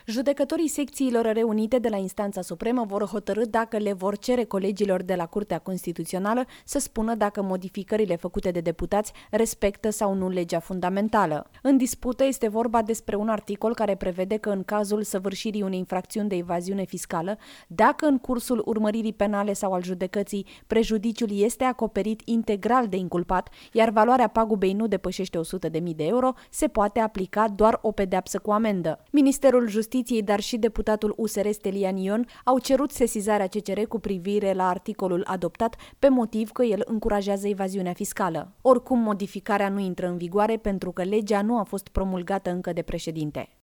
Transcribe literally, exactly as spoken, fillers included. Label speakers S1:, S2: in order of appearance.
S1: Judecătorii secțiilor reunite de la Instanța Supremă vor hotărî dacă le vor cere colegilor de la Curtea Constituțională să spună dacă modificările făcute de deputați respectă sau nu legea fundamentală. În dispută este vorba despre un articol care prevede că în cazul săvârșirii unei infracțiuni de evaziune fiscală, dacă în cursul urmăririi penale sau al judecății prejudiciul este acoperit integral de inculpat, iar valoarea pagubei nu depășește o sută de mii de euro, se poate aplica doar o pedeapsă cu amendă. Ministerul Justiției, dar și deputatul U S R Stelian Ion au cerut sesizarea C C R cu privire la articolul adoptat pe motiv că el încurajează evaziunea fiscală. Oricum, modificarea nu intră în vigoare pentru că legea nu a fost promulgată încă de președinte.